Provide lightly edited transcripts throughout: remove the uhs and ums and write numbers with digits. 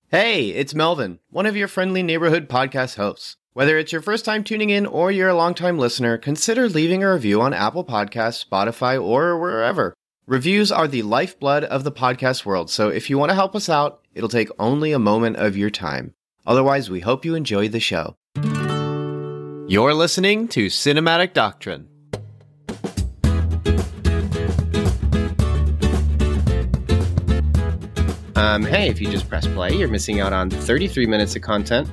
Hey, it's Melvin, one of your friendly neighborhood podcast hosts. Whether it's your first time tuning in or you're a longtime listener, consider leaving a review on Apple Podcasts, Spotify, or wherever. Reviews are the lifeblood of the podcast world, so if you want to help us out, it'll take only a moment of your time. Otherwise, we hope you enjoy the show. You're listening to Cinematic Doctrine. Hey, if you just press play, you're missing out on 33 minutes of content.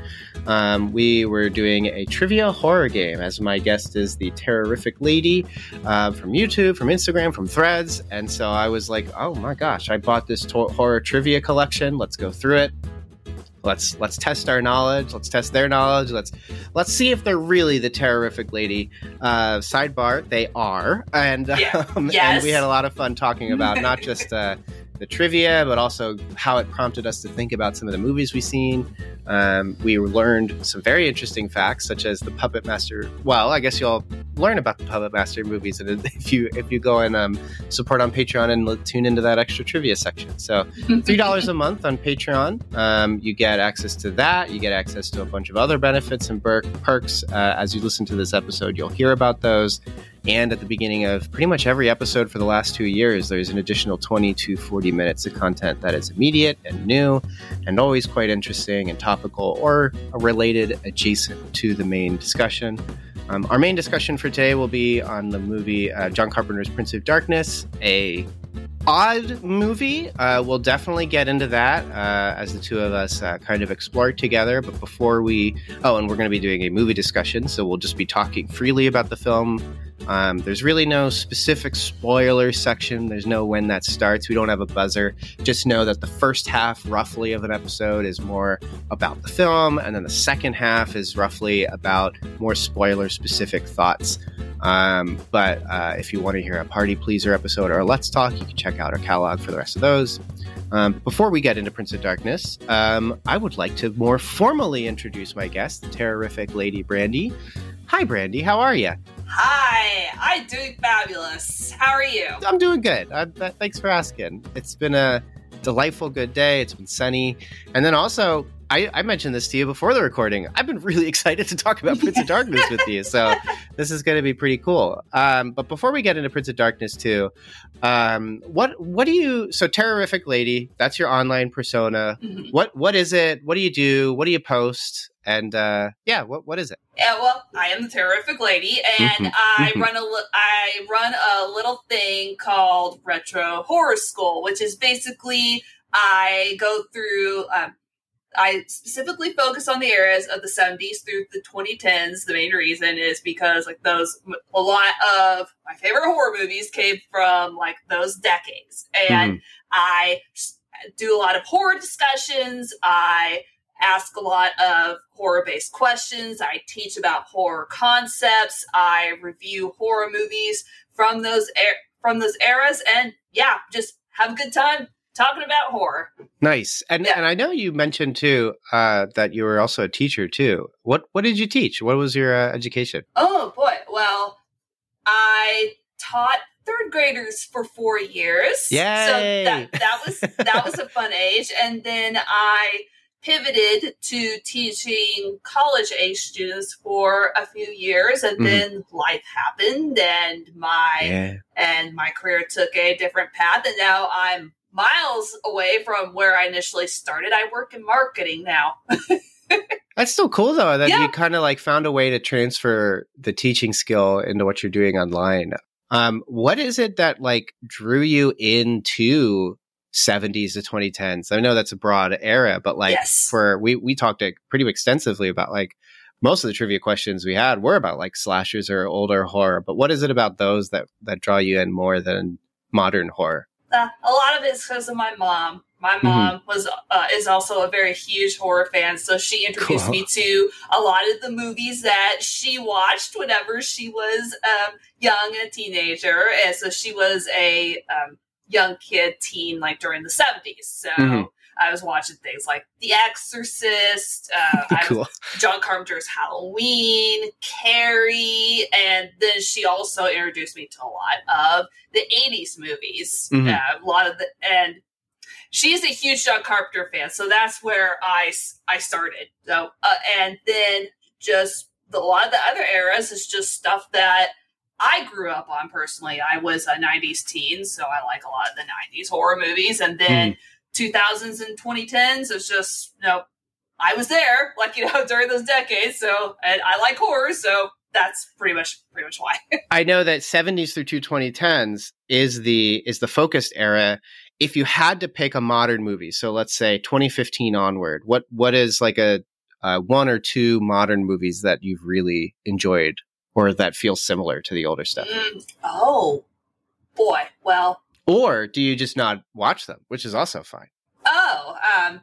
We were doing a trivia horror game, as my guest is the Terrorific Lady from YouTube, from Instagram, from Threads. And so I was like, oh my gosh, I bought this horror trivia collection. Let's go through it. Let's test our knowledge. Let's test their knowledge. Let's see if they're really the Terrorific Lady. Sidebar, they are. And, Yes. And we had a lot of fun talking about not just the trivia, but also how it prompted us to think about some of the movies we've seen. We learned some very interesting facts, such as the Puppet Master. Well, I guess you'll learn about the Puppet Master movies if you go and support on Patreon and tune into that extra trivia section. So $3 a month on Patreon. You get access to that. You get access to a bunch of other benefits and perks. As you listen to this episode, you'll hear about those. And at the beginning of pretty much every episode for the last 2 years, there's an additional 20 to 40 minutes of content that is immediate and new and always quite interesting and topical or related adjacent to the main discussion. Our main discussion for today will be on the movie John Carpenter's Prince of Darkness, a odd movie. We'll definitely get into that as the two of us kind of explore it together. But before and we're going to be doing a movie discussion, so we'll just be talking freely about the film. There's really no specific spoiler section. There's no when that starts. We don't have a buzzer. Just know that the first half, roughly, of an episode is more about the film, and then the second half is roughly about more spoiler-specific thoughts. But if you want to hear a Party Pleaser episode or a Let's Talk, you can check out our catalog for the rest of those. Before we get into Prince of Darkness, I would like to more formally introduce my guest, the Terrorific Lady Brandy. Hi, Brandy. How are you? Hi, I'm doing fabulous. How are you? I'm doing good. Thanks for asking. It's been a delightful, good day. It's been sunny. And then also, I mentioned this to you before the recording. I've been really excited to talk about Prince of Darkness with you. So this is going to be pretty cool. But before we get into Prince of Darkness too, what do you, so Terrorific Lady, that's your online persona. Mm-hmm. What is it? What do you do? What do you post? And what is it? Yeah, well, I am the Terrorific Lady, and I run a little thing called Retro Horror School, which is basically I go through. I specifically focus on the eras of the 70s through the 2010s. The main reason is because a lot of my favorite horror movies came from those decades, and I do a lot of horror discussions. I ask a lot of horror-based questions. I teach about horror concepts. I review horror movies from those eras, and just have a good time talking about horror. Nice. And I know you mentioned too that you were also a teacher too. What did you teach? What was your education? Oh boy. Well, I taught third graders for 4 years. Yay! So that was a fun age, and then I pivoted to teaching college-age students for a few years, and then life happened, and my career took a different path, and now I'm miles away from where I initially started. I work in marketing now. That's still cool, though, that you kind of found a way to transfer the teaching skill into what you're doing online. What is it that drew you into 70s to 2010s? I know that's a broad era, but we talked pretty extensively about most of the trivia questions we had were about slashers or older horror. But what is it about those that draw you in more than modern horror? A lot of it's because of my mom. My mom is also a very huge horror fan, so she introduced me to a lot of the movies that she watched whenever she was young and a teenager, and so she was a young teen during the 70s. So I was watching things like The Exorcist, John Carpenter's Halloween, Carrie, and then she also introduced me to a lot of the 80s movies. A lot of she's a huge John Carpenter fan, so that's where I started. So and then just a lot of the other eras is just stuff that I grew up on personally. I was a 90s teen, so I like a lot of the 90s horror movies. And then 2000s and 2010s is just, I was there, like, during those decades. So, and I like horror, so that's pretty much why. I know that 70s through 2010s is the focused era. If you had to pick a modern movie, so let's say 2015 onward, what is like a one or two modern movies that you've really enjoyed or that feel similar to the older stuff? Oh, boy. Well. Or do you just not watch them, which is also fine? Oh,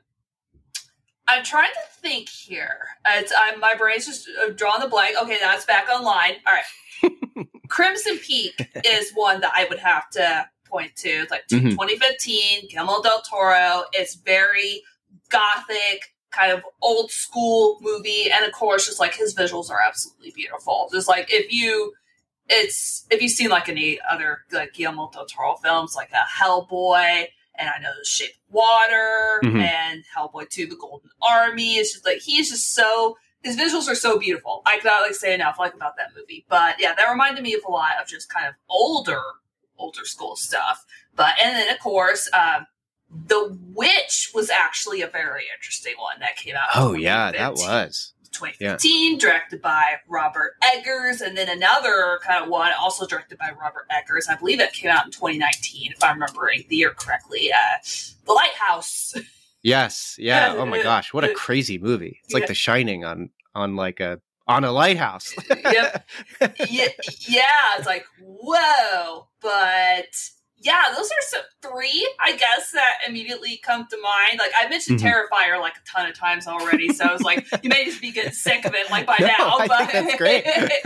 I'm trying to think here. My brain's just drawing the blank. Okay, now it's back online. All right. Crimson Peak is one that I would have to point to. It's like 2015, Guillermo del Toro. It's very gothic, kind of old school movie, and of course, just like his visuals are absolutely beautiful. Just like if you've seen like any other like Guillermo del Toro films, like Hellboy, and I know The Shape of Water, and Hellboy 2: The Golden Army. It's just like his visuals are so beautiful. I cannot say enough about that movie. But yeah, that reminded me of a lot of just kind of older school stuff. And then of course, The Witch was actually a very interesting one that came out. Oh yeah, that was 2015, directed by Robert Eggers, and then another kind of one also directed by Robert Eggers. I believe it came out in 2019, if I'm remembering the year correctly. The Lighthouse. Yes, yeah. Oh my gosh, what a crazy movie! It's like The Shining on a lighthouse. Yep. Yeah, it's like whoa, but. Yeah, those are three, I guess, that immediately come to mind. Like, I mentioned Terrifier like a ton of times already, so I was like, you may just be getting sick of it like by now. But that's great.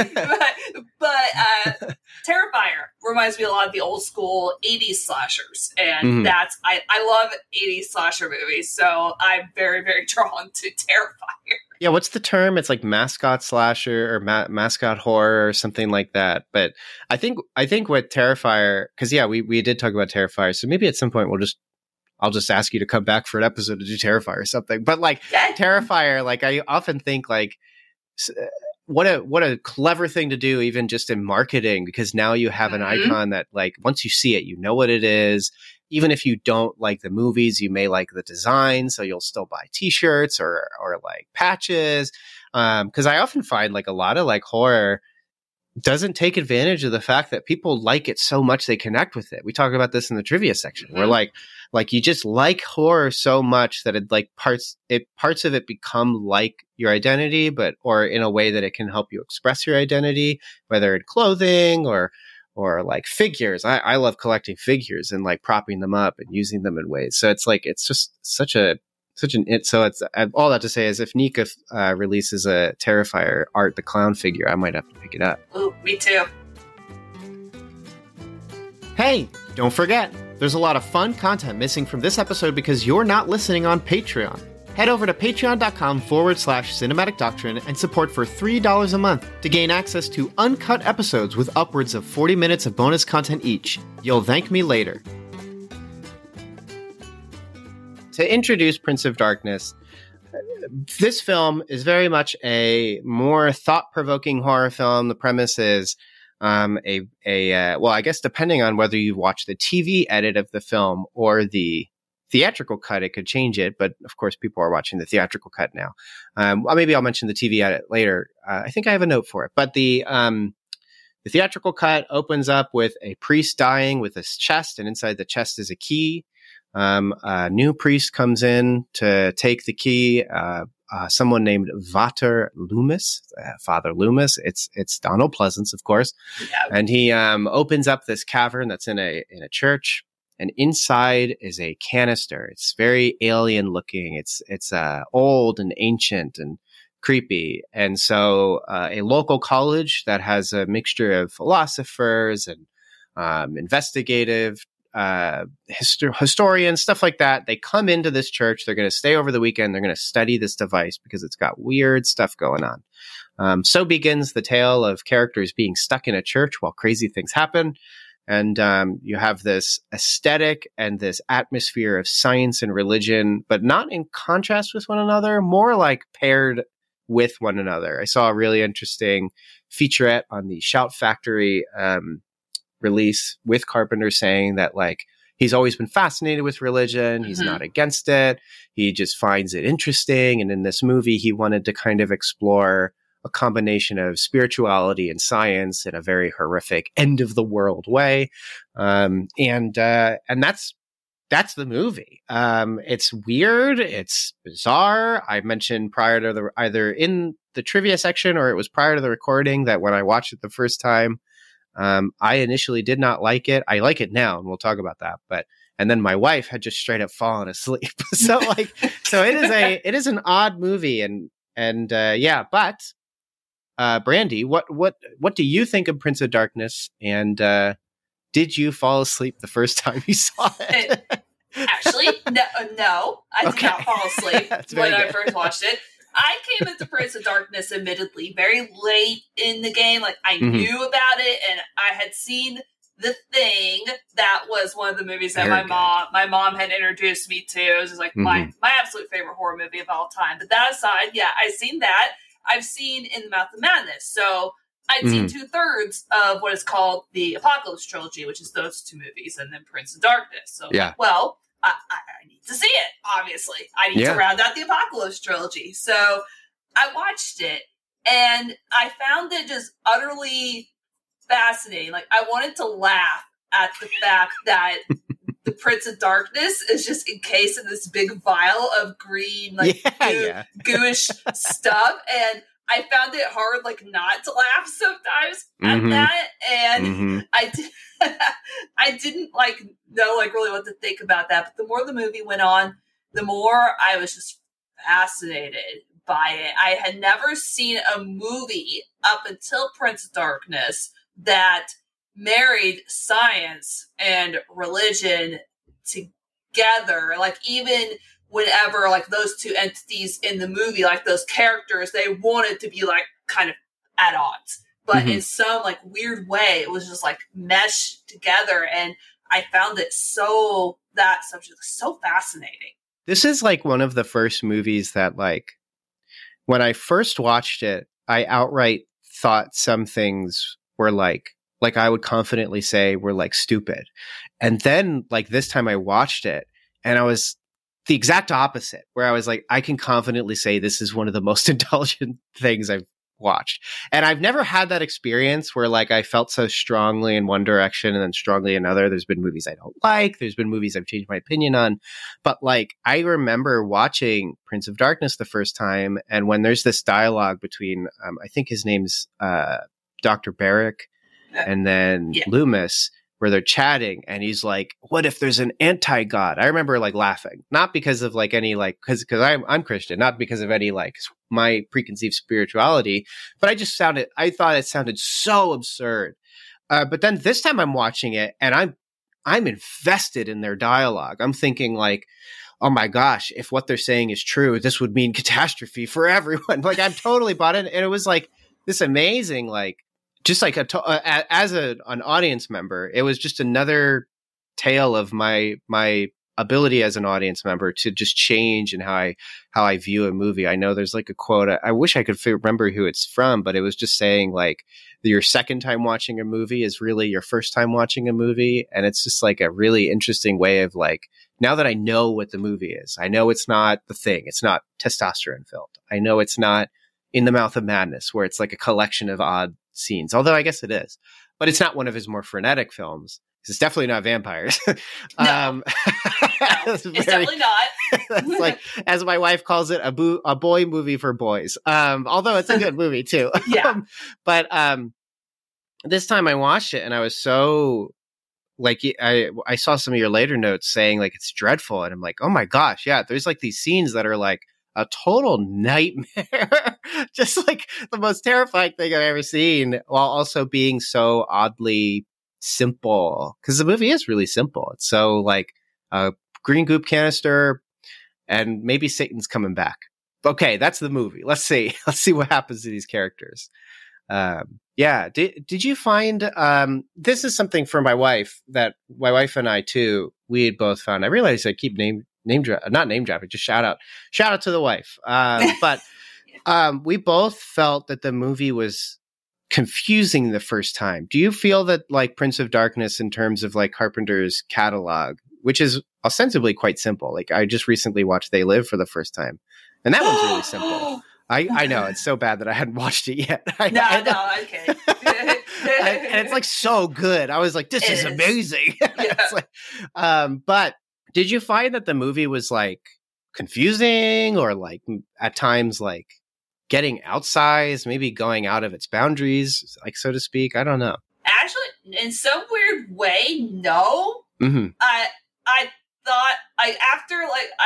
but Terrifier reminds me a lot of the old school 80s slashers. And I love 80s slasher movies, so I'm very, very drawn to Terrifier. Yeah, what's the term? It's like mascot slasher or mascot horror or something like that. But I think with Terrifier, because we did talk about Terrifier, so maybe at some point I'll just ask you to come back for an episode to do Terrifier or something. But like Terrifier, like I often think like what a clever thing to do, even just in marketing, because now you have an icon that like once you see it, you know what it is. Even if you don't like the movies, you may like the design, so you'll still buy T-shirts or like patches. Because I often find like a lot of like horror doesn't take advantage of the fact that people like it so much they connect with it. We talk about this in the trivia section. Where like you just like horror so much that it like parts of it become like your identity, or in a way that it can help you express your identity, whether in clothing or like figures. I love collecting figures and like propping them up and using them in ways. So it's like, it's just so it's all that to say is if Nika releases a Terrifier Art the Clown figure, I might have to pick it up. Ooh, me too. Hey, don't forget, there's a lot of fun content missing from this episode because you're not listening on Patreon. Head over to patreon.com/cinematic doctrine and support for $3 a month to gain access to uncut episodes with upwards of 40 minutes of bonus content each. You'll thank me later. To introduce Prince of Darkness, this film is very much a more thought-provoking horror film. The premise is well, I guess depending on whether you watch the TV edit of the film or the theatrical cut, it could change it, but of course people are watching the theatrical cut now. Well, maybe I'll mention the TV edit later. I think I have a note for it, but the theatrical cut opens up with a priest dying with his chest, and inside the chest is a key. A new priest comes in to take the key. Someone named Vater Loomis, Father Loomis. It's Donald Pleasance, of course, and he opens up this cavern that's in a church. And inside is a canister. It's very alien looking. It's old and ancient and creepy. And so a local college that has a mixture of philosophers and investigative historians, stuff like that. They come into this church. They're going to stay over the weekend. They're going to study this device because it's got weird stuff going on. So begins the tale of characters being stuck in a church while crazy things happen. And you have this aesthetic and this atmosphere of science and religion, but not in contrast with one another, more like paired with one another. I saw a really interesting featurette on the Shout Factory release with Carpenter saying that like he's always been fascinated with religion. He's not against it. He just finds it interesting. And in this movie, he wanted to kind of explore a combination of spirituality and science in a very horrific end of the world way. And that's the movie. It's weird. It's bizarre. I mentioned prior to either in the trivia section or it was prior to the recording that when I watched it the first time, I initially did not like it. I like it now, and we'll talk about that. And then my wife had just straight up fallen asleep. So it is an odd movie, but Brandy, what do you think of Prince of Darkness? And did you fall asleep the first time you saw it? Actually, no, I did not fall asleep when I first watched it. I came into Prince of Darkness, admittedly, very late in the game. Like, I knew about it, and I had seen The Thing. That was one of the movies that my mom had introduced me to. It was just like my absolute favorite horror movie of all time. But that aside, yeah, I've seen that. I've seen In the Mouth of Madness. So I'd seen 2/3 of what is called the Apocalypse Trilogy, which is those two movies, and then Prince of Darkness. So, well, I need to see it, obviously. I need to round out the Apocalypse Trilogy. So I watched it, and I found it just utterly fascinating. Like, I wanted to laugh at the fact that the Prince of Darkness is just encased in this big vial of green, like, gooish stuff. And I found it hard, like, not to laugh sometimes at that. And I didn't, like, know, like, really what to think about that. But the more the movie went on, the more I was just fascinated by it. I had never seen a movie up until Prince of Darkness that married science and religion together. Like, even whenever, like, those two entities in the movie, like, those characters, they wanted to be, like, kind of at odds. But in some, like, weird way, it was just, like, meshed together. And I found it that subject so fascinating. This is, like, one of the first movies that, like, when I first watched it, I outright thought some things were, like I would confidently say were, like, stupid. And then, like, this time I watched it, and I was the exact opposite, where I was like, I can confidently say this is one of the most intelligent things I've watched. And I've never had that experience where, like, I felt so strongly in one direction and then strongly in another. There's been movies I don't like. There's been movies I've changed my opinion on. But, like, I remember watching Prince of Darkness the first time, and when there's this dialogue between, I think his name's Dr. Barrick and then Loomis, where they're chatting, and he's like, what if there's an anti-God? I remember, like, laughing, not because of, like, any, like, because I'm Christian, not because of any, like, my preconceived spirituality, but I thought it sounded so absurd. But then this time I'm watching it, and I'm invested in their dialogue. I'm thinking, like, oh my gosh, if what they're saying is true, this would mean catastrophe for everyone. Like, I'm totally bought in, and it was like this amazing, like, just like as an audience member, it was just another tale of my ability as an audience member to just change in how I view a movie. I know there's, like, a quote. I wish I could remember who it's from, but it was just saying, like, your second time watching a movie is really your first time watching a movie. And it's just, like, a really interesting way of, like, now that I know what the movie is, I know it's not The Thing. It's not testosterone filled. I know it's not In the Mouth of Madness, where it's like a collection of odd scenes, although I guess it is, but it's not one of his more frenetic films. It's definitely not vampires. No, it's definitely not. It's like, as my wife calls it, a boy movie for boys. Although it's a good movie too. But this time I watched it, and I was so, like, I saw some of your later notes saying, like, it's dreadful, and I'm like, oh my gosh, yeah. There's, like, these scenes that are, like, a total nightmare, just, like, the most terrifying thing I've ever seen, while also being so oddly simple. Because the movie is really simple. It's so, like, a green goop canister, and maybe Satan's coming back. Okay, that's the movie. Let's see what happens to these characters. Yeah. Did you find this is something for my wife that my wife and I too, we had both found. I realize I keep not name dropping, just shout out to the wife. But we both felt that the movie was confusing the first time. Do you feel that like Prince of Darkness, in terms of like Carpenter's catalog, which is ostensibly quite simple, like I just recently watched They Live for the first time, and that one's really simple. I know it's so bad that I hadn't watched it yet. Okay. And it's like so good. I was like, this is amazing. It's like, but did you find that the movie was like confusing, or like at times like getting outsized, maybe going out of its boundaries, like so to speak? I don't know. Actually, in some weird way, no. Mm-hmm. I thought after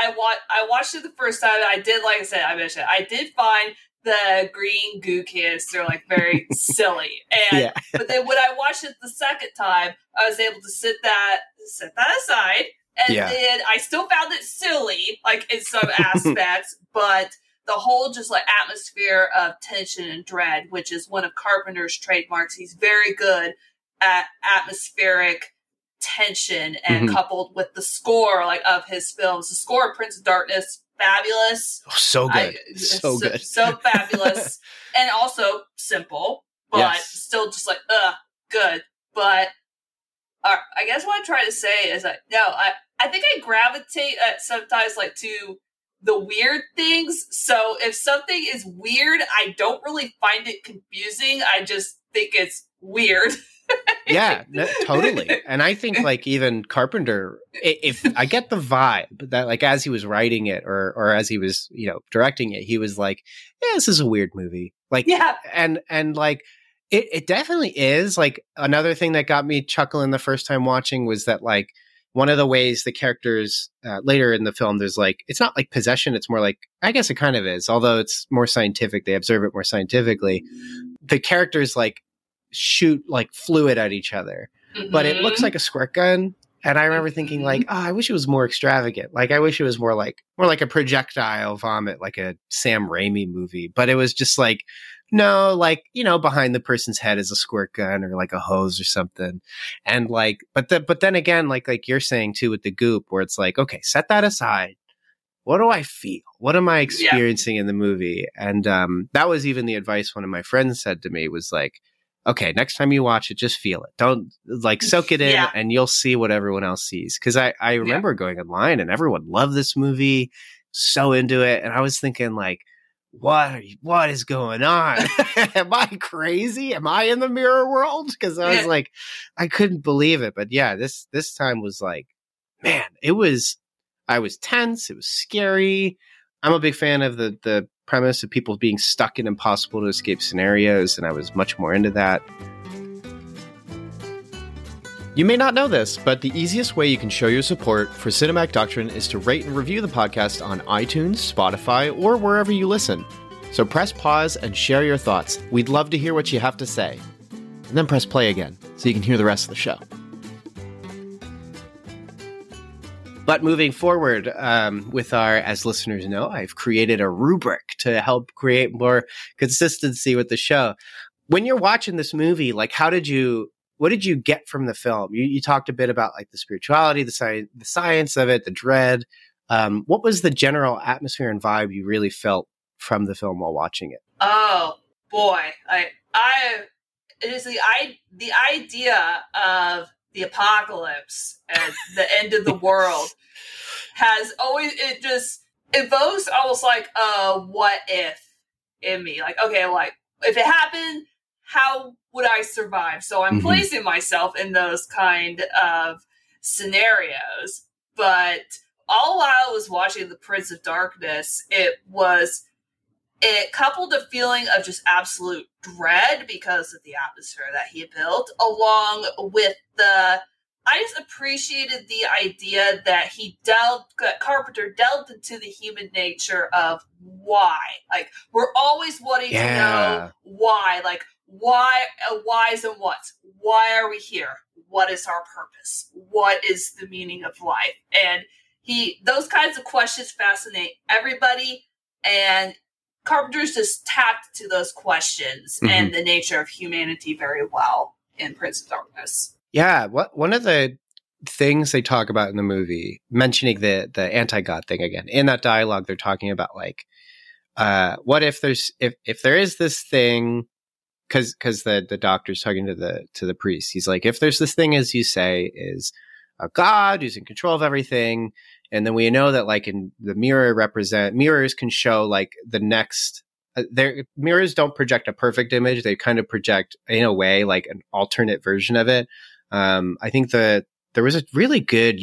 I watched it the first time. I did, like I said, I mentioned I did find the green goo canister like very silly, and but then when I watched it the second time, I was able to set that aside, and then I still found it silly, like in some aspects, but the whole just like atmosphere of tension and dread, which is one of Carpenter's trademarks. He's very good at atmospheric tension, and coupled with the score like of his films. The score of Prince of Darkness, fabulous. Oh, so good. Good. So fabulous. And also simple, but still just like, good. But I guess what I'm trying to say is that, no, I think I gravitate sometimes like to the weird things. So if something is weird, I don't really find it confusing. I just think it's weird. Yeah, totally. And I think like even Carpenter, if I get the vibe that like as he was writing it or as he was, directing it, he was like, yeah, this is a weird movie. Like, and like it definitely is. Like another thing that got me chuckling the first time watching was that like one of the ways the characters later in the film, there's like, it's not like possession. It's more like, I guess it kind of is, although it's more scientific. They observe it more scientifically. The characters like shoot like fluid at each other, but it looks like a squirt gun. And I remember thinking like, I wish it was more extravagant. Like I wish it was more like a projectile vomit, like a Sam Raimi movie. But it was just like, no, like, behind the person's head is a squirt gun or like a hose or something. And like, but then again, like you're saying too with the goop, where it's like, okay, set that aside. What do I feel? What am I experiencing in the movie? And that was even the advice one of my friends said to me was like, okay, next time you watch it, just feel it. Don't like soak it in and you'll see what everyone else sees. Cause I remember going online and everyone loved this movie, so into it. And I was thinking like, what is going on? Am I crazy? Am I in the mirror world? Cause I was like, I couldn't believe it. But yeah, this time was like, man, I was tense. It was scary. I'm a big fan of the premise of people being stuck in impossible to escape scenarios, and I was much more into that. You may not know this, but the easiest way you can show your support for Cinematic Doctrine is to rate and review the podcast on iTunes, Spotify, or wherever you listen. So press pause and share your thoughts. We'd love to hear what you have to say. And then press play again so you can hear the rest of the show. But moving forward with our, as listeners know, I've created a rubric to help create more consistency with the show. When you're watching this movie, like what did you get from the film? You talked a bit about like the spirituality, the science of it, the dread. What was the general atmosphere and vibe you really felt from the film while watching it? Oh boy, it is the idea of the apocalypse and the end of the world has always, it just evokes almost like a what if in me. Like, okay, like if it happened, how would I survive? So I'm placing myself in those kind of scenarios. But all while I was watching The Prince of Darkness, it coupled a feeling of just absolute dread because of the atmosphere that he built, along with I just appreciated the idea that Carpenter delved into the human nature of why. Like, we're always wanting to know why. Like, whys and whats. Why are we here? What is our purpose? What is the meaning of life? And those kinds of questions fascinate everybody. And Carpenter's just tapped to those questions and the nature of humanity very well in Prince of Darkness. Yeah, one of the things they talk about in the movie, mentioning the anti-God thing again, in that dialogue, they're talking about like, what if there is this thing, because the doctor's talking to the priest, he's like, if there's this thing, as you say, is a God who's in control of everything, and then we know that like in the mirrors can show like the next. Their mirrors don't project a perfect image; they kind of project, in a way, like an alternate version of it. I think there was a really good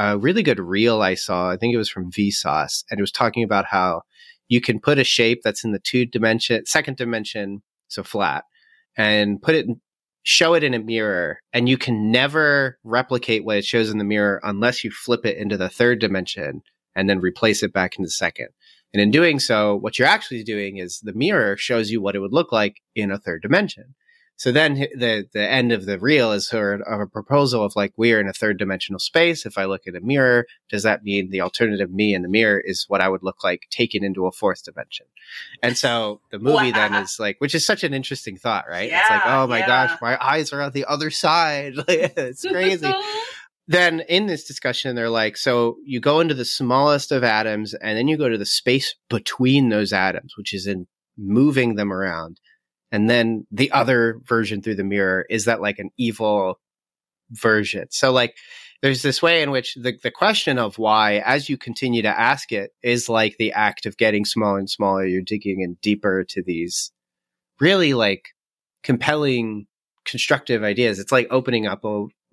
reel I saw. I think it was from Vsauce, and it was talking about how you can put a shape that's in the second dimension, so flat, and show it in a mirror, and you can never replicate what it shows in the mirror unless you flip it into the third dimension and then replace it back into the second. And in doing so, what you're actually doing is the mirror shows you what it would look like in a third dimension. So then the end of the reel is sort of a proposal of like, we are in a third dimensional space. If I look at a mirror, does that mean the alternative me in the mirror is what I would look like taken into a fourth dimension? And so the movie then is like, which is such an interesting thought, right? Yeah, it's like, oh my gosh, my eyes are on the other side. It's crazy. Then in this discussion, they're like, so you go into the smallest of atoms and then you go to the space between those atoms, which is in moving them around. And then the other version through the mirror, is that like an evil version? So like there's this way in which the question of why, as you continue to ask it, is like the act of getting smaller and smaller. You're digging in deeper to these really like compelling, constructive ideas. It's like opening up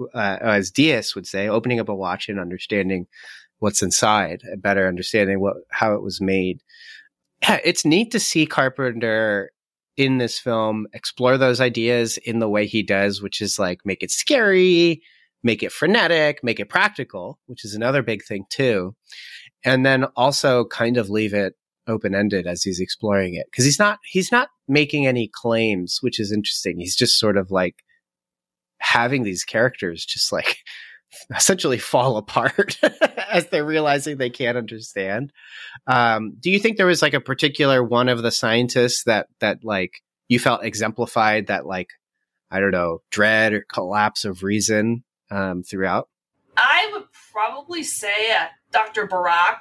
as Diaz would say, opening up a watch and understanding what's inside, a better understanding how it was made. Yeah, it's neat to see Carpenter in this film explore those ideas in the way he does, which is like make it scary, make it frenetic, make it practical, which is another big thing too. And then also kind of leave it open-ended as he's exploring it. Because he's not making any claims, which is interesting. He's just sort of like having these characters just like essentially fall apart as they're realizing they can't understand. Do you think there was like a particular one of the scientists that like you felt exemplified that like, I don't know, dread or collapse of reason throughout? I would probably say Dr. Barak,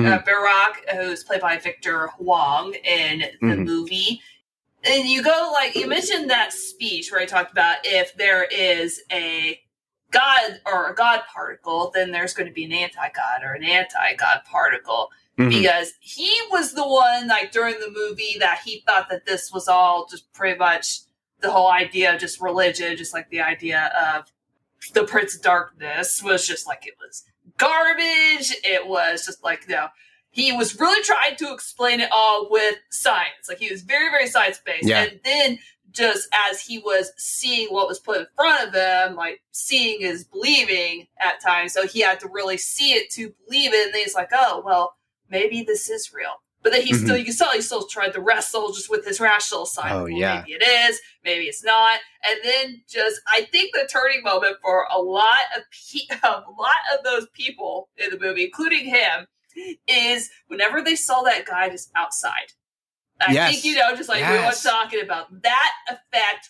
who's played by Victor Huang in the movie. And you go like, you mentioned that speech where I talked about if there is a God or a God particle, then there's going to be an anti-God or an anti-God particle. Because he was the one, like, during the movie that he thought that this was all just pretty much the whole idea of just religion, just like the idea of the Prince of Darkness was just like, it was garbage. It was just like, he was really trying to explain it all with science. Like, he was very, very science-based. Yeah. And then just as he was seeing what was put in front of him, like, seeing is believing at times. So he had to really see it to believe it. And then he's like, oh, well, maybe this is real. But then he still tried to wrestle just with his rational side. Oh, yeah. Maybe it is, maybe it's not. And then I think the turning moment for a lot of those people in the movie, including him, is whenever they saw that guy just outside. I think, just like we were talking about, that effect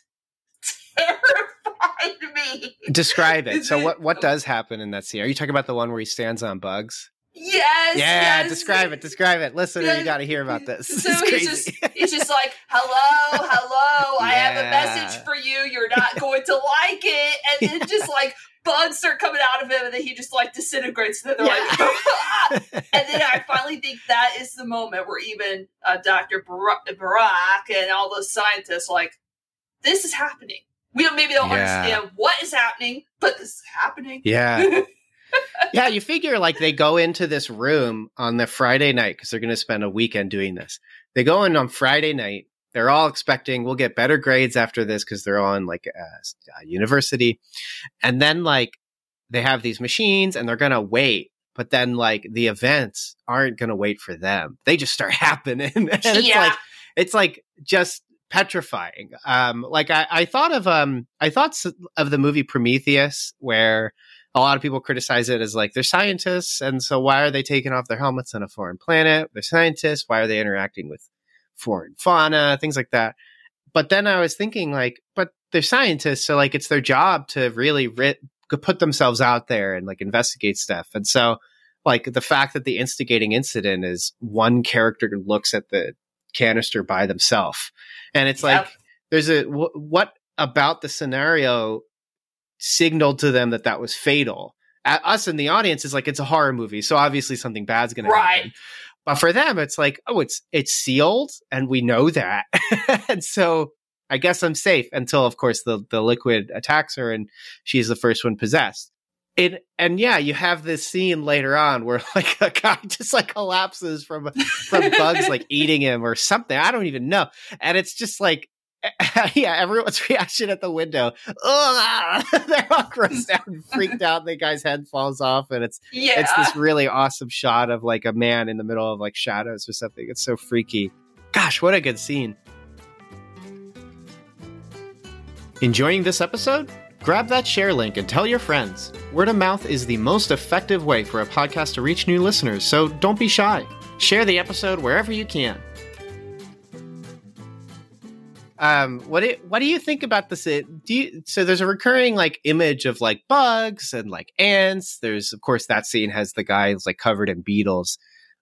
terrified me. Describe it. So what does happen in that scene? Are you talking about the one where he stands on bugs? Yes. Yeah, yes. Describe it. Listener, you got to hear about this. So it's just like, hello, I have a message for you. You're not going to like it. And then just like bugs start coming out of him and then he just like disintegrates. And then they're like, ah! And then I finally think that is the moment where even Dr. Barak and all those scientists are like, this is happening. We maybe don't understand what is happening, but this is happening. Yeah. Yeah, you figure like they go into this room on the Friday night because they're going to spend a weekend doing this. They go in on Friday night. They're all expecting we'll get better grades after this because they're all in like a university. And then like they have these machines and they're going to wait. But then like the events aren't going to wait for them. They just start happening. And it's like just petrifying. I thought of the movie Prometheus, where a lot of people criticize it as like they're scientists, and so why are they taking off their helmets on a foreign planet? They're scientists. Why are they interacting with foreign fauna, things like that. But then I was thinking, like, but they're scientists, so like it's their job to really put themselves out there and like investigate stuff. And so, like, the fact that the instigating incident is one character looks at the canister by themselves, and it's like there's what about the scenario signaled to them that was fatal. At us in the audience is like, it's a horror movie, so obviously something bad's going to happen. But for them, it's like, oh, it's sealed, and we know that. And so I guess I'm safe until, of course, the liquid attacks her and she's the first one possessed. And yeah, you have this scene later on where like a guy just like collapses from bugs like eating him or something. I don't even know. And it's just like, yeah, everyone's reaction at the window. They're all grossed out and freaked out. And the guy's head falls off, and it's this really awesome shot of like a man in the middle of like shadows or something. It's so freaky. Gosh, what a good scene. Enjoying this episode? Grab that share link and tell your friends. Word of mouth is the most effective way for a podcast to reach new listeners, so don't be shy. Share the episode wherever you can. What do you think about this? So there's a recurring like image of like bugs and like ants. There's, of course, that scene has the guy who's like covered in beetles.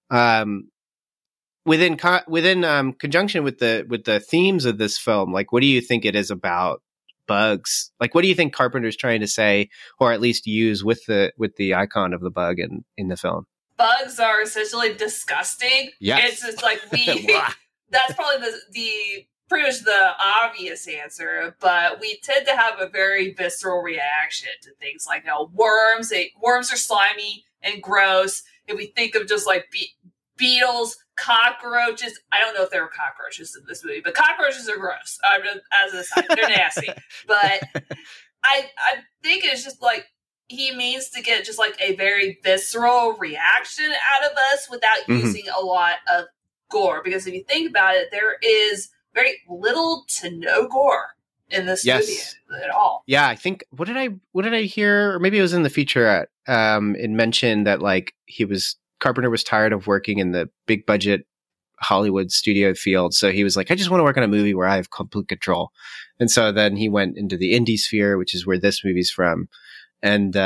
Within conjunction with the themes of this film, like, what do you think it is about bugs? Like, what do you think Carpenter's trying to say, or at least use with the icon of the bug in the film? Bugs are essentially disgusting. Yes. It's just like that's probably the pretty much the obvious answer, but we tend to have a very visceral reaction to things like worms. Worms are slimy and gross. If we think of just like beetles, cockroaches, I don't know if there were cockroaches in this movie, but cockroaches are gross. As an aside, they're nasty. But I think it's just like he means to get just like a very visceral reaction out of us without using a lot of gore. Because if you think about it, there is very little to no gore in this movie at all. Yeah, I think what did I hear? Or maybe it was in the featurette. It mentioned that like Carpenter was tired of working in the big budget Hollywood studio field, so he was like, I just want to work on a movie where I have complete control. And so then he went into the indie sphere, which is where this movie's from. And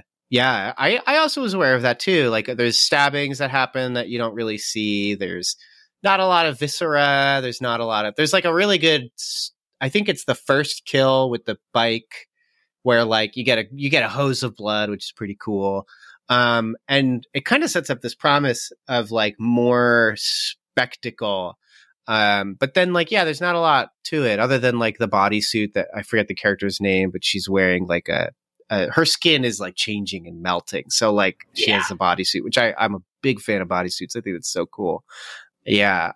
I also was aware of that too. Like, there's stabbings that happen that you don't really see. There's not a lot of viscera. There's like a really good, I think it's the first kill with the bike where like you get a hose of blood, which is pretty cool. And it kind of sets up this promise of like more spectacle. But then like, yeah, there's not a lot to it other than like the bodysuit that I forget the character's name, but she's wearing like her skin is like changing and melting. So like she has a bodysuit, which I'm a big fan of bodysuits. I think that's so cool. Yeah,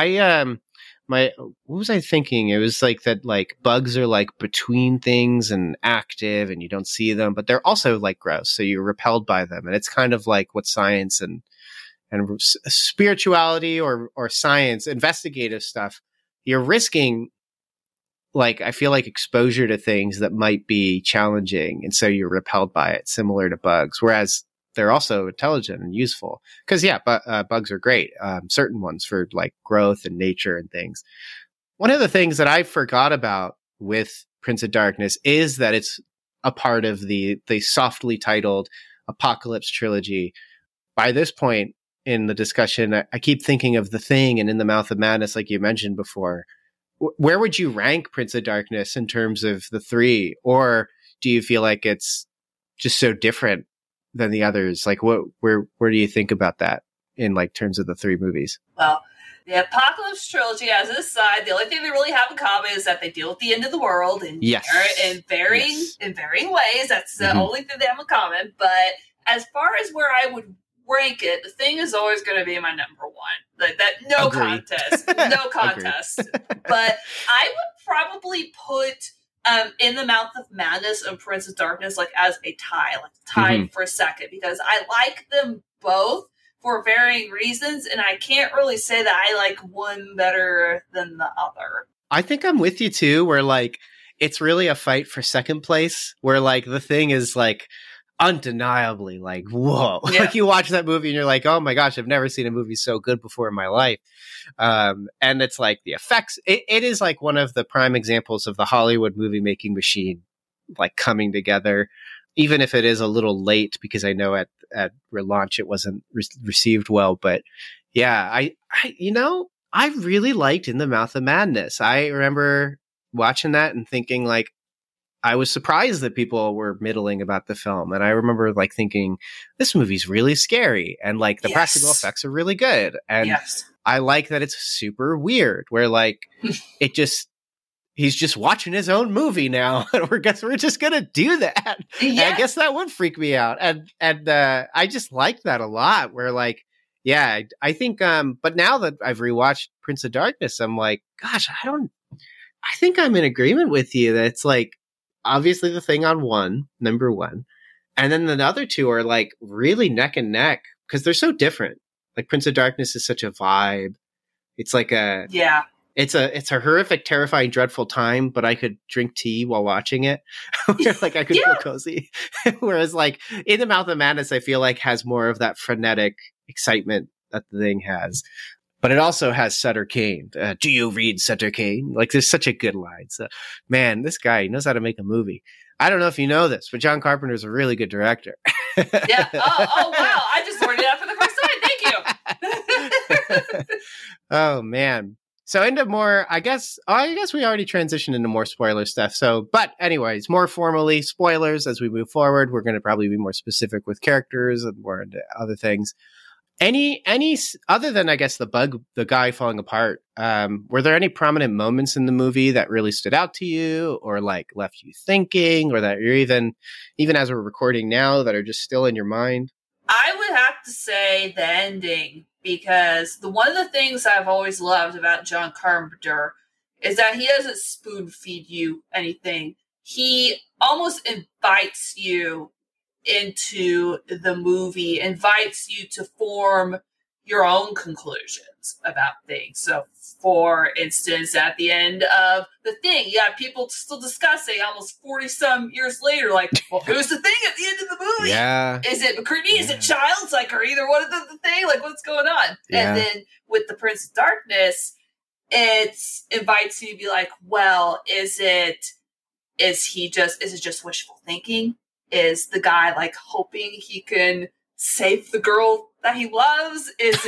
what was I thinking? It was like that, like bugs are like between things and active and you don't see them, but they're also like gross. So you're repelled by them. And it's kind of like what science and spirituality or science, investigative stuff, you're risking, like, I feel like exposure to things that might be challenging. And so you're repelled by it, similar to bugs. Whereas they're also intelligent and useful because bugs are great. Certain ones for like growth and nature and things. One of the things that I forgot about with Prince of Darkness is that it's a part of the softly titled Apocalypse trilogy. By this point in the discussion, I keep thinking of The Thing and In the Mouth of Madness, like you mentioned before. Where would you rank Prince of Darkness in terms of the three? Or do you feel like it's just so different than the others? Like, where do you think about that in like terms of the three movies? Well, the Apocalypse trilogy, as an aside, the only thing they really have in common is that they deal with the end of the world in varying ways. That's the only thing they have in common. But as far as where I would rank it, The Thing is always going to be my number one. Like that, no contest. But I would probably put In the Mouth of Madness and Prince of Darkness like as a tie, like tied for a second, because I like them both for varying reasons, and I can't really say that I like one better than the other. I think I'm with you too, where like it's really a fight for second place, where like The Thing is like undeniably like, whoa. Yeah. Like you watch that movie and you're like, oh my gosh, I've never seen a movie so good before in my life. And it's like the effects, it is like one of the prime examples of the Hollywood movie making machine like coming together, even if it is a little late, because I know at relaunch it wasn't received well. But yeah, I really liked In the Mouth of Madness. I remember watching that and thinking like, I was surprised that people were middling about the film. And I remember like thinking, this movie's really scary. And like the practical effects are really good. And I like that it's super weird where like he's just watching his own movie now. And we're just going to do that. Yeah. And I guess that would freak me out. And I just liked that a lot where like, yeah, I think, but now that I've rewatched Prince of Darkness, I'm like, gosh, I think I'm in agreement with you that it's like, obviously the thing on number one, and then the other two are like really neck and neck because they're so different. Like Prince of Darkness is such a vibe. It's like it's a horrific, terrifying, dreadful time, but I could drink tea while watching it. Like I could feel cozy. Whereas like In the Mouth of Madness, I feel like has more of that frenetic excitement that the thing has. But it also has Sutter Kane. Do you read Sutter Kane? Like, there's such a good line. So, man, this guy knows how to make a movie. I don't know if you know this, but John Carpenter is a really good director. Yeah. Oh, wow. I just learned it out for the first time. Thank you. Oh, man. So into more, I guess we already transitioned into more spoiler stuff. So, but anyways, more formally, spoilers as we move forward. We're going to probably be more specific with characters and more into other things. Any other than I guess the guy falling apart, were there any prominent moments in the movie that really stood out to you or like left you thinking or that you're even as we're recording now that are just still in your mind? I would have to say the ending, because one of the things I've always loved about John Carpenter is that he doesn't spoon feed you anything. He almost invites you into the movie, invites you to form your own conclusions about things. So, for instance, at the end of The Thing, you have people still discussing almost 40-some years later, like, well, who's the thing at the end of the movie? Yeah. Is it McCready? Yeah. Is it Childs? Like, or either one of the thing? Like, what's going on? Yeah. And then with The Prince of Darkness, it invites you to be like, well, is it just wishful thinking? Is the guy like hoping he can save the girl that he loves? Is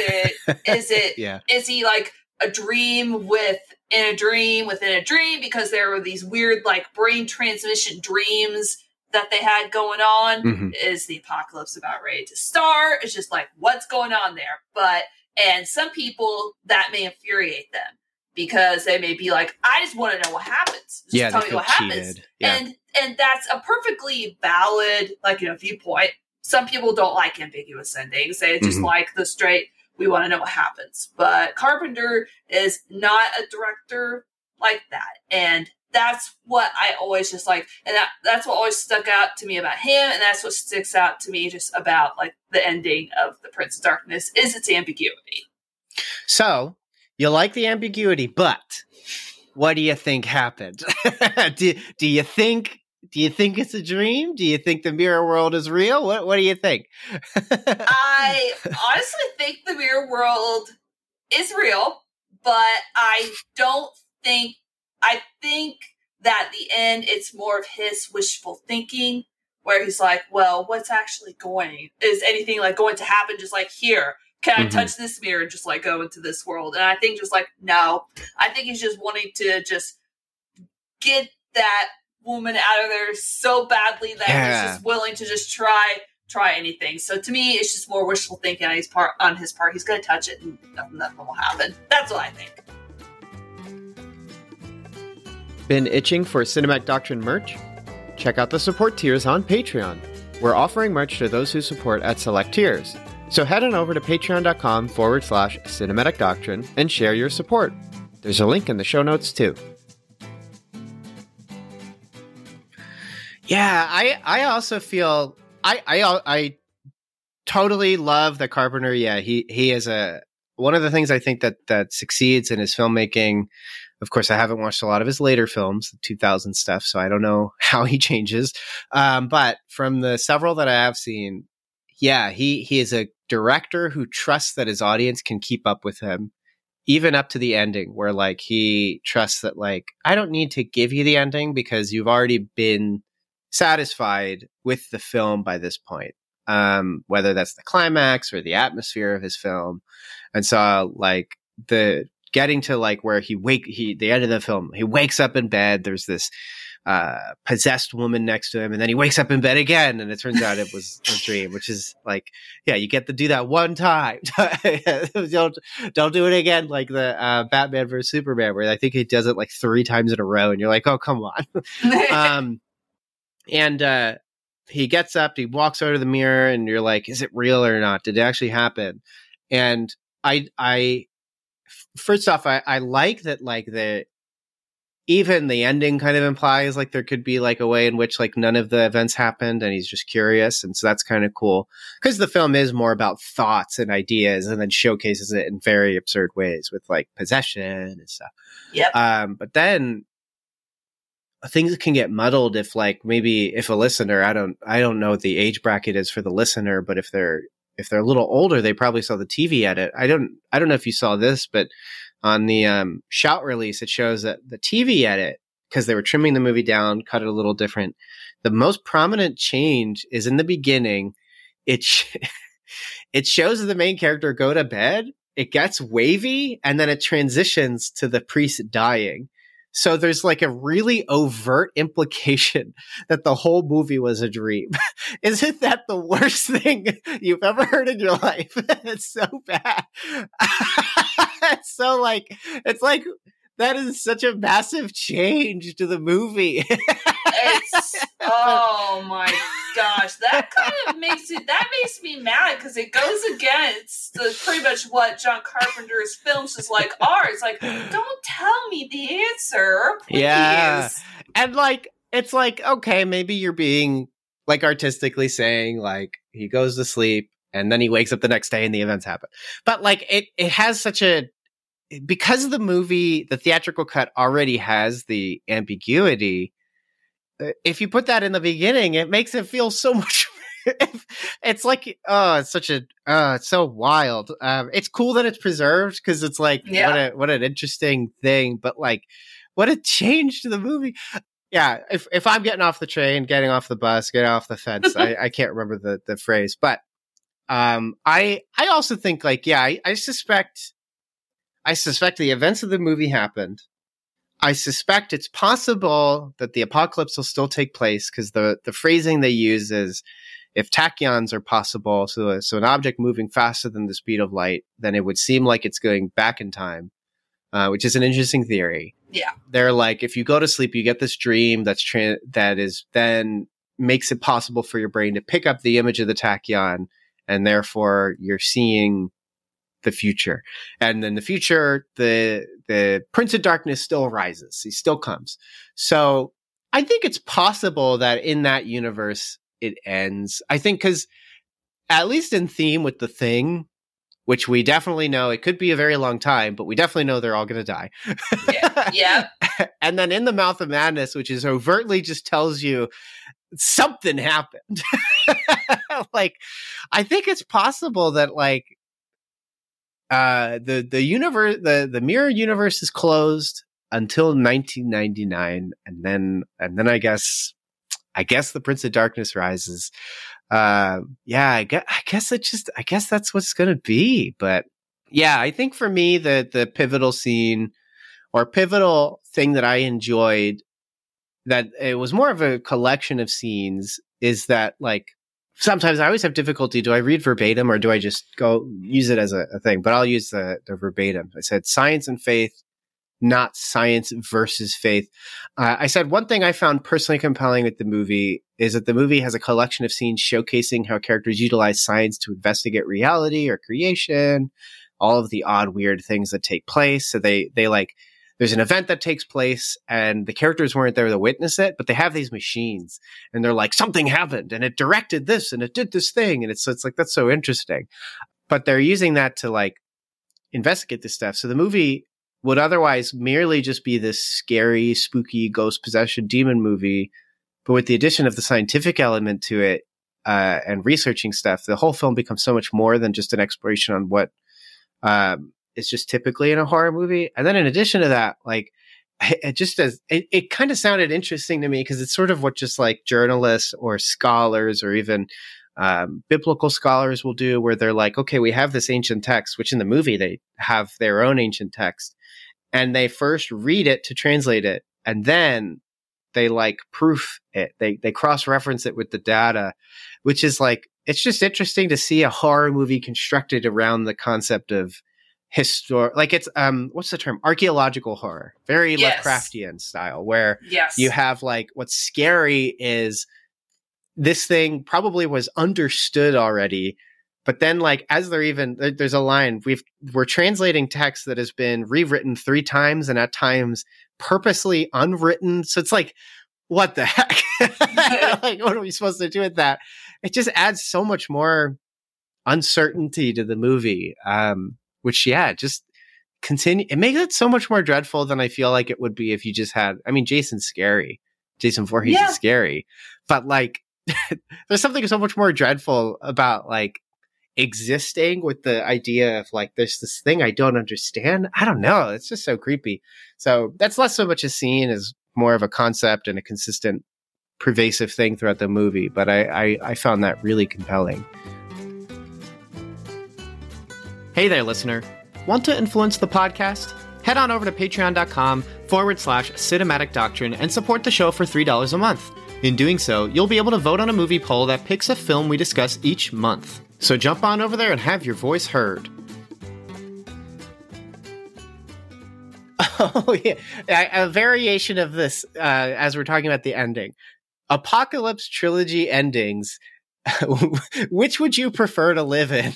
he like a dream within a dream within a dream, because there were these weird like brain transmission dreams that they had going on? Mm-hmm. Is the apocalypse about ready to start? It's just like, what's going on there? And some people that may infuriate them, because they may be like, I just want to know what happens. Just tell me what happens. Yeah. And that's a perfectly valid, viewpoint. Some people don't like ambiguous endings. They just like the straight, we want to know what happens. But Carpenter is not a director like that. And that's what I always just like. And that's what always stuck out to me about him. And that's what sticks out to me just about like the ending of The Prince of Darkness is its ambiguity. So you like the ambiguity, but what do you think happened? Do you think it's a dream? Do you think the mirror world is real? What do you think? I honestly think the mirror world is real, but I think that at the end it's more of his wishful thinking, where he's like, well, what's actually is anything like going to happen just like here? Can I touch this mirror and just like go into this world? And I think just like, no, I think he's just wanting to just get that woman out of there so badly that he's just willing to just try anything. So to me, it's just more wishful thinking on his part. He's going to touch it and nothing will happen. That's what I think. Been itching for Cinematic Doctrine merch? Check out the support tiers on Patreon. We're offering merch to those who support at select tiers. So head on over to patreon.com/Cinematic Doctrine and share your support. There's a link in the show notes too. Yeah, I also feel I totally love that Carpenter. Yeah, he is one of the things I think that succeeds in his filmmaking, of course, I haven't watched a lot of his later films, the 2000 stuff, so I don't know how he changes. But from the several that I have seen, yeah, he is a director who trusts that his audience can keep up with him, even up to the ending, where like he trusts that like, I don't need to give you the ending because you've already been satisfied with the film by this point. Whether that's the climax or the atmosphere of his film. And so like the getting to like where the end of the film, he wakes up in bed. There's this possessed woman next to him, and then he wakes up in bed again, and it turns out it was a dream, which is like, yeah, you get to do that one time. don't do it again, like the Batman vs Superman, where I think he does it like 3 times in a row, and you're like, oh, come on. And he gets up, he walks over to the mirror, and you're like, is it real or not? Did it actually happen? And I first off, I like that, like even the ending kind of implies like there could be like a way in which like none of the events happened and he's just curious. And so that's kind of cool because the film is more about thoughts and ideas and then showcases it in very absurd ways with like possession and stuff. Yeah. But then things can get muddled if like maybe if a listener, I don't know what the age bracket is for the listener, but if they're a little older, they probably saw the TV edit. I don't know if you saw this, but on the Shout release, it shows that the TV edit, because they were trimming the movie down, cut it a little different. The most prominent change is in the beginning. It shows the main character go to bed. It gets wavy, and then it transitions to the priest dying. So there's like a really overt implication that the whole movie was a dream. Isn't that the worst thing you've ever heard in your life? It's so bad. It's like that is such a massive change to the movie. Oh my gosh, that kind of makes me mad because it goes against pretty much what John Carpenter's films is like are. It's like, don't tell me the answer, please. Yeah, and like it's like, okay, maybe you're being like artistically saying like he goes to sleep and then he wakes up the next day and the events happen, but like it has such a, because the movie, the theatrical cut already has the ambiguity. If you put that in the beginning, it makes it feel so much. It's like, it's such a, it's so wild. It's cool that it's preserved because it's like, what an interesting thing. But like, what a change to the movie. Yeah, if I'm getting off the train, getting off the bus, getting off the fence, I can't remember the phrase, but I also think like, yeah, I suspect the events of the movie happened. I suspect it's possible that the apocalypse will still take place because the phrasing they use is if tachyons are possible, so an object moving faster than the speed of light, then it would seem like it's going back in time, which is an interesting theory. Yeah, they're like, if you go to sleep, you get this dream that is then makes it possible for your brain to pick up the image of the tachyon, and therefore you're seeing the future. And in the future, the Prince of Darkness still arises. He still comes. So I think it's possible that in that universe it ends. I think because at least in theme with The Thing, which we definitely know it could be a very long time, but we definitely know they're all going to die. Yeah. And then in The Mouth of Madness, which is overtly just tells you something happened. Like, I think it's possible that like, the universe, the mirror universe is closed until 1999, and then I guess the Prince of Darkness rises. I guess that's what it's gonna be. But yeah, I think for me the pivotal scene or pivotal thing that I enjoyed, that it was more of a collection of scenes, is that like, sometimes I always have difficulty. Do I read verbatim or do I just go use it as a thing? But I'll use the verbatim. I said science and faith, not science versus faith. I said one thing I found personally compelling with the movie is that the movie has a collection of scenes showcasing how characters utilize science to investigate reality or creation, all of the odd, weird things that take place. So they like, there's an event that takes place and the characters weren't there to witness it, but they have these machines and they're like, something happened and it directed this and it did this thing. And it's like, that's so interesting. But they're using that to like investigate this stuff. So the movie would otherwise merely just be this scary, spooky ghost possession demon movie, but with the addition of the scientific element to it and researching stuff, the whole film becomes so much more than just an exploration on what is just typically in a horror movie. And then in addition to that, like, it kind of sounded interesting to me because it's sort of what just like journalists or scholars or even biblical scholars will do, where they're like, okay, we have this ancient text, which in the movie they have their own ancient text, and they first read it to translate it, and then they like proof it. They cross-reference it with the data, which is like, it's just interesting to see a horror movie constructed around the concept of like it's what's the term? Archaeological horror, very Lovecraftian style, where you have like, what's scary is this thing probably was understood already, but then like as there's a line, we're translating text that has been rewritten 3 times and at times purposely unwritten. So it's like, what the heck? Like, what are we supposed to do with that? It just adds so much more uncertainty to the movie. Which, just continue. It makes it so much more dreadful than I feel like it would be if you just had, I mean, Jason's scary. Jason Voorhees is scary. But like, there's something so much more dreadful about like existing with the idea of like, there's this thing I don't understand. I don't know. It's just so creepy. So that's less so much a scene as more of a concept and a consistent, pervasive thing throughout the movie. But I found that really compelling. Hey there, listener. Want to influence the podcast? Head on over to patreon.com/cinematic doctrine and support the show for $3 a month. In doing so, you'll be able to vote on a movie poll that picks a film we discuss each month. So jump on over there and have your voice heard. Oh, yeah. A variation of this, as we're talking about the ending. Apocalypse trilogy endings. Which would you prefer to live in?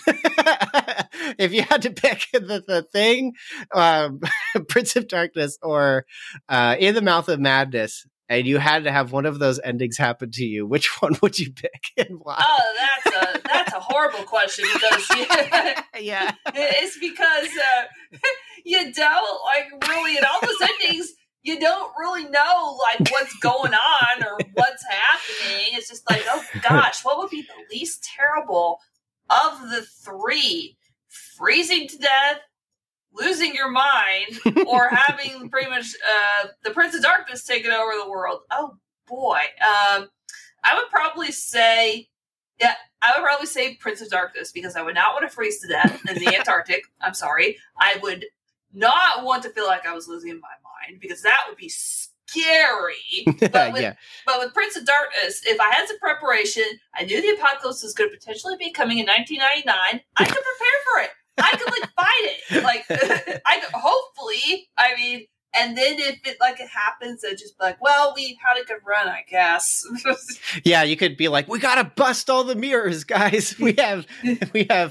If you had to pick the Thing, Prince of Darkness, or In the Mouth of Madness, and you had to have one of those endings happen to you, which one would you pick and why? Oh, that's a horrible question because it's because you don't like really in all those endings. You don't really know like what's going on or what's happening. It's just like, oh gosh, what would be the least terrible of the 3? Freezing to death, losing your mind, or having pretty much the Prince of Darkness taking over the world. Oh boy. I would probably say Prince of Darkness, because I would not want to freeze to death in the Antarctic. I'm sorry. I would not want to feel like I was losing my mind, because that would be scary. But with Prince of Darkness, if I had some preparation, I knew the apocalypse was going to potentially be coming in 1999, I could prepare for it. I could like fight it. Like I could, hopefully, I mean, and then if it happens, I'd just be like, well, we had a good run, I guess. Yeah, you could be like, we gotta bust all the mirrors, guys. We have 10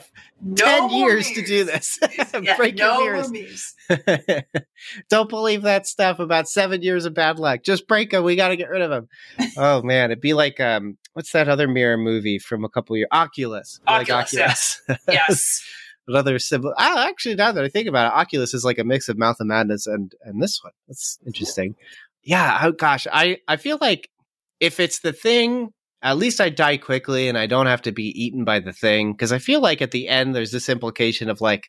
years to do this. Break your mirrors. Don't believe that stuff about 7 years of bad luck. Just break them. We gotta get rid of them. Oh man, it'd be like what's that other mirror movie from a couple of years? Oculus. Oculus. Yes. Another symbol. Actually, now that I think about it, Oculus is like a mix of Mouth of Madness and this one. That's interesting. Yeah. Oh gosh, I feel like if it's the Thing, at least I die quickly and I don't have to be eaten by the Thing. Because I feel like at the end there's this implication of like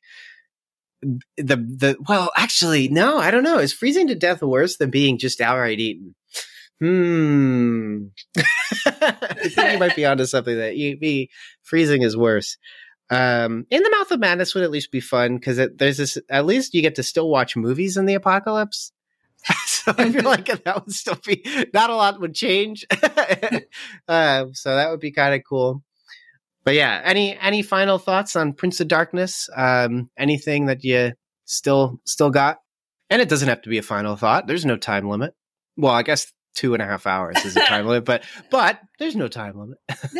well, actually, no, I don't know. Is freezing to death worse than being just outright eaten? I think you might be onto something that freezing is worse. In the Mouth of Madness would at least be fun because there's this, at least you get to still watch movies in the apocalypse. So I feel like that would still be, not a lot would change. So that would be kind of cool. But yeah, any final thoughts on Prince of Darkness? Anything that you still got? And it doesn't have to be a final thought. There's no time limit. Well, I guess 2.5 hours is a time limit, but there's no time limit.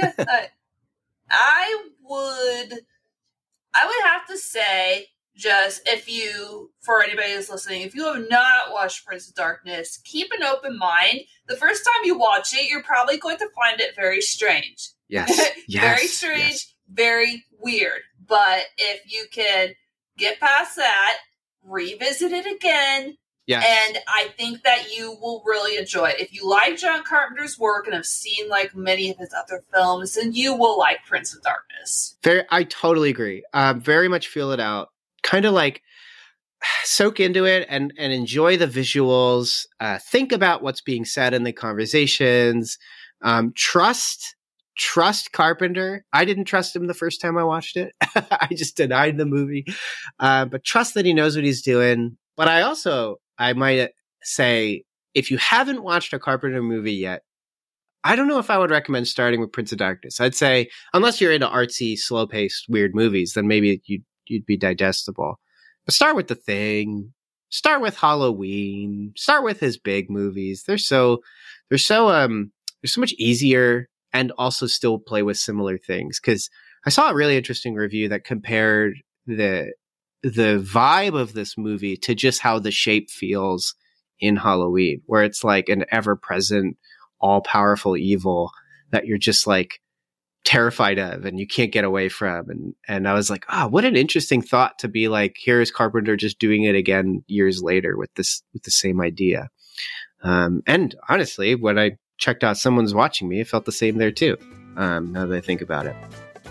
I would have to say, just for anybody who's listening, if you have not watched Prince of Darkness, keep an open mind. The first time you watch it, you're probably going to find it very strange. Yes. Very strange, very weird. But if you can get past that, revisit it again. Yes. And I think that you will really enjoy it. If you like John Carpenter's work and have seen like many of his other films, then you will like Prince of Darkness. I totally agree. Very much feel it out. Kind of like soak into it and enjoy the visuals. Think about what's being said in the conversations. Trust Carpenter. I didn't trust him the first time I watched it. I just denied the movie. But trust that he knows what he's doing. But I might say, if you haven't watched a Carpenter movie yet, I don't know if I would recommend starting with Prince of Darkness. I'd say, unless you're into artsy, slow-paced, weird movies, then maybe you'd be digestible. But start with The Thing. Start with Halloween. Start with his big movies. They're so much easier, and also still play with similar things. Because I saw a really interesting review that compared the vibe of this movie to just how The Shape feels in Halloween, where it's like an ever-present, all-powerful evil that you're just like terrified of and you can't get away from. And I was like, what an interesting thought to be like, here's Carpenter just doing it again years later with the same idea. And honestly, when I checked out Someone's Watching Me, it felt the same there too, now that I think about it.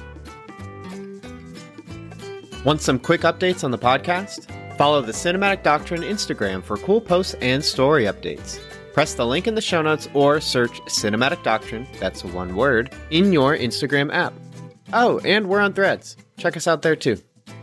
Want some quick updates on the podcast? Follow the Cinematic Doctrine Instagram for cool posts and story updates. Press the link in the show notes or search Cinematic Doctrine, that's one word, in your Instagram app. Oh, and we're on Threads. Check us out there too.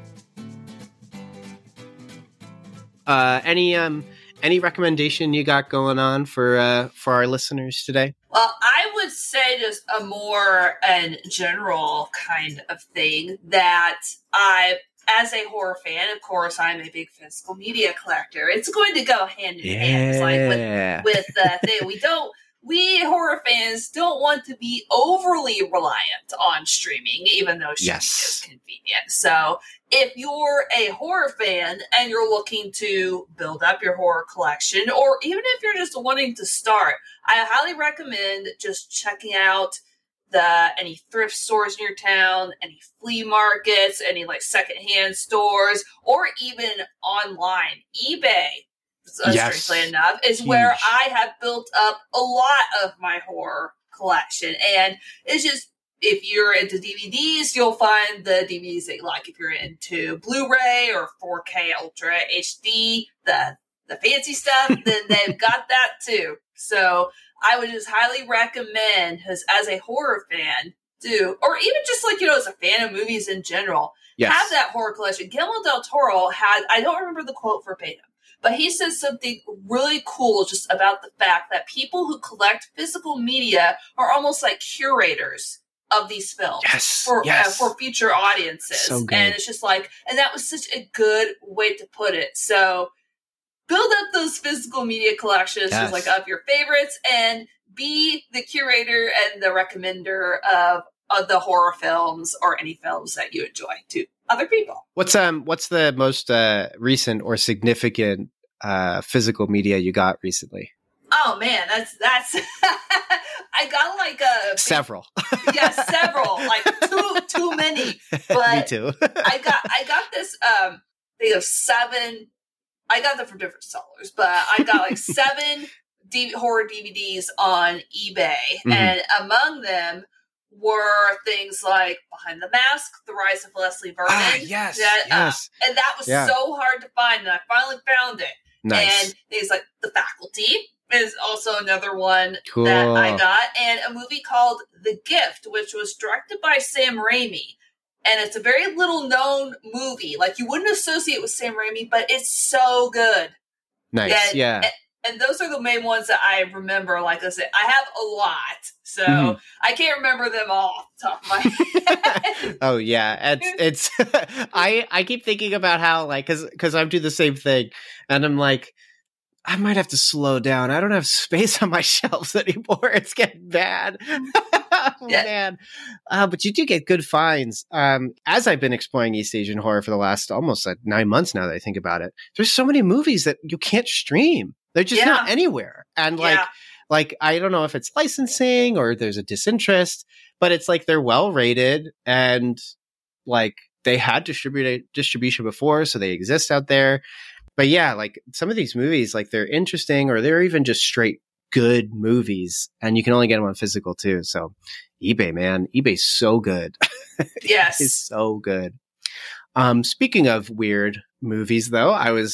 Any recommendation you got going on for our listeners today? Well, I would say just a more general kind of thing that as a horror fan, of course, I'm a big physical media collector. It's going to go hand in hand. It's like with the thing. We horror fans don't want to be overly reliant on streaming, even though streaming is convenient. So if you're a horror fan and you're looking to build up your horror collection, or even if you're just wanting to start, I highly recommend just checking out any thrift stores in your town, any flea markets, any like secondhand stores, or even online. eBay, strangely enough, is where I have built up a lot of my horror collection. And it's just, if you're into DVDs, you'll find the DVDs that you like. If you're into Blu-ray or 4K Ultra HD, the fancy stuff, then they've got that too. So I would just highly recommend, as a horror fan, or even just like, as a fan of movies in general, have that horror collection. Guillermo del Toro had, I don't remember the quote verbatim, but he says something really cool just about the fact that people who collect physical media are almost like curators of these films for future audiences. So and it's just like, and that was such a good way to put it. So build up those physical media collections, just like of your favorites, and be the curator and the recommender of the horror films or any films that you enjoy to other people. What's the most recent or significant physical media you got recently? Oh man, that's I got like several. Yeah, several, like too many. But me too. I got this thing of 7. I got them from different sellers, but I got like 7 horror DVDs on eBay, and among them were things like Behind the Mask, The Rise of Leslie Vernon. And that was so hard to find, and I finally found it. Nice. And things like The Faculty is also another one that I got, and a movie called The Gift, which was directed by Sam Raimi. And it's a very little known movie. Like, you wouldn't associate it with Sam Raimi, but it's so good. Nice. And those are the main ones that I remember. Like I said, I have a lot, so I can't remember them all off the top of my head. Oh yeah, it's I keep thinking about how, like, because I do the same thing, and I'm like, I might have to slow down. I don't have space on my shelves anymore. It's getting bad. Man. But you do get good finds. As I've been exploring East Asian horror for the last almost 9 months now that I think about it, there's so many movies that you can't stream. They're just not anywhere. And like, I don't know if it's licensing or there's a disinterest, but it's like they're well rated and like they had distribution before, so they exist out there. But yeah, like some of these movies, like they're interesting, or they're even just straight good movies, and you can only get them on physical too. So eBay, man, eBay's so good. Yes, it's so good. Speaking of weird movies, though,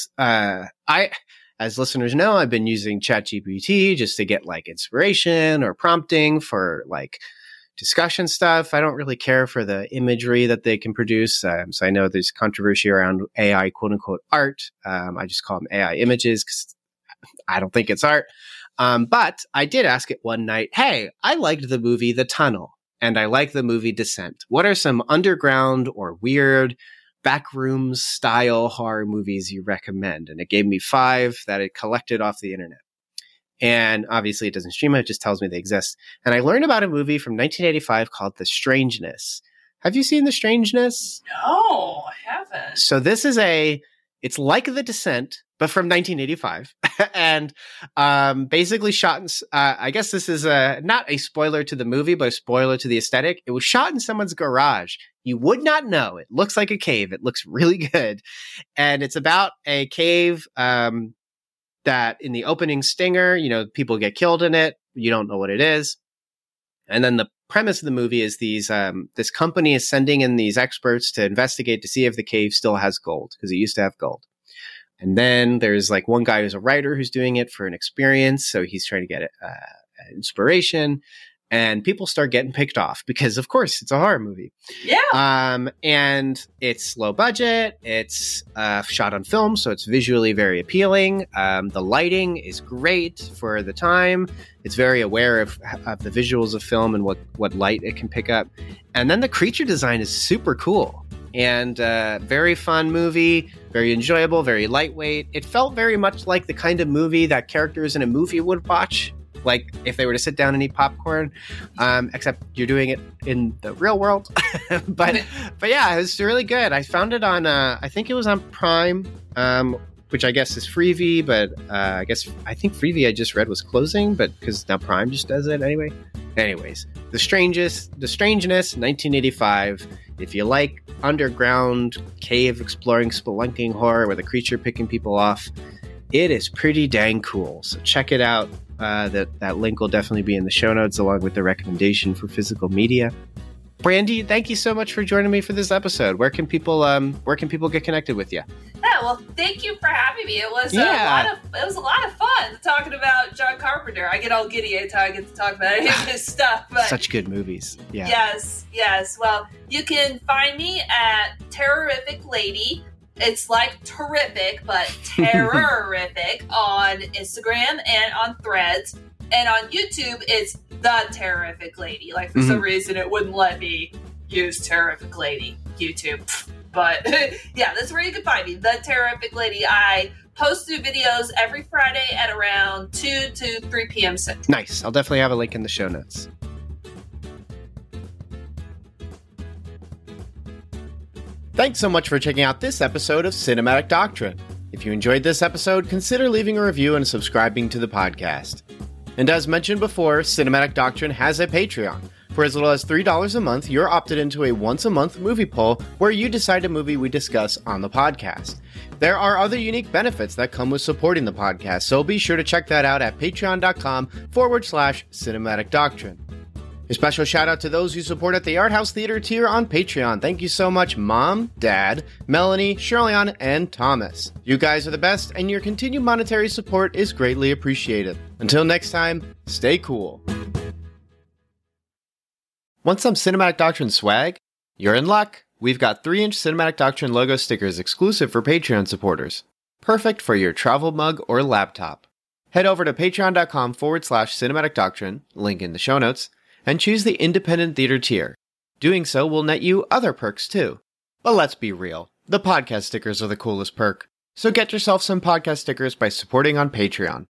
as listeners know, I've been using ChatGPT just to get like inspiration or prompting for like discussion stuff. I don't really care for the imagery that they can produce. So I know there's controversy around AI, quote unquote, art. I just call them AI images because I don't think it's art. But I did ask it one night, hey, I liked the movie The Tunnel and I like the movie Descent. What are some underground or weird backrooms style horror movies you recommend? And it gave me 5 that it collected off the internet. And obviously it doesn't stream it just tells me they exist. And I learned about a movie from 1985 called The Strangeness. Have you seen The Strangeness? No, I haven't. So this is it's like The Descent, but from 1985. And basically shot in, I guess this is not a spoiler to the movie, but a spoiler to the aesthetic. It was shot in someone's garage. You would not know. It looks like a cave. It looks really good. And it's about a cave that in the opening stinger, people get killed in it. You don't know what it is. And then the premise of the movie is this company is sending in these experts to investigate to see if the cave still has gold, because it used to have gold. And then there's like one guy who's a writer who's doing it for an experience. So he's trying to get inspiration. And people start getting picked off because, of course, it's a horror movie. Yeah. And it's low budget. It's shot on film, so it's visually very appealing. The lighting is great for the time. It's very aware of the visuals of film and what light it can pick up. And then the creature design is super cool. And very fun movie, very enjoyable, very lightweight. It felt very much like the kind of movie that characters in a movie would watch. Like if they were to sit down and eat popcorn, except you're doing it in the real world. but yeah, it was really good. I found it on, I think it was on Prime, which I guess is Freevee, but I think Freevee I just read was closing, but because now Prime just does it anyway. Anyways, The Strangeness, 1985. If you like underground cave exploring spelunking horror with a creature picking people off, it is pretty dang cool. So check it out. That link will definitely be in the show notes along with the recommendation for physical media. Brandy, thank you so much for joining me for this episode. Where can people get connected with you? Yeah, well, thank you for having me. It was a lot of fun talking about John Carpenter. I get all giddy every time I get to talk about his stuff. But such good movies. Yeah. Yes. Well, you can find me at Terrorific Lady. It's like terrific, but terrorific on Instagram and on Threads. And on YouTube, it's The Terrorific Lady. Like, for some reason, it wouldn't let me use Terrorific Lady YouTube. But, yeah, that's where you can find me. The Terrorific Lady. I post new videos every Friday at around 2 to 3 p.m. Central. Nice. I'll definitely have a link in the show notes. Thanks so much for checking out this episode of Cinematic Doctrine. If you enjoyed this episode, consider leaving a review and subscribing to the podcast. And as mentioned before, Cinematic Doctrine has a Patreon. For as little as $3 a month, you're opted into a once-a-month movie poll where you decide a movie we discuss on the podcast. There are other unique benefits that come with supporting the podcast, so be sure to check that out at patreon.com/Cinematic Doctrine. A special shout out to those who support at the Art House Theater tier on Patreon. Thank you so much, Mom, Dad, Melanie, Shirley-Ann, and Thomas. You guys are the best, and your continued monetary support is greatly appreciated. Until next time, stay cool. Want some Cinematic Doctrine swag? You're in luck. We've got 3-inch Cinematic Doctrine logo stickers exclusive for Patreon supporters. Perfect for your travel mug or laptop. Head over to patreon.com/Cinematic Doctrine, link in the show notes, and choose the independent theater tier. Doing so will net you other perks too. But let's be real, the podcast stickers are the coolest perk. So get yourself some podcast stickers by supporting on Patreon.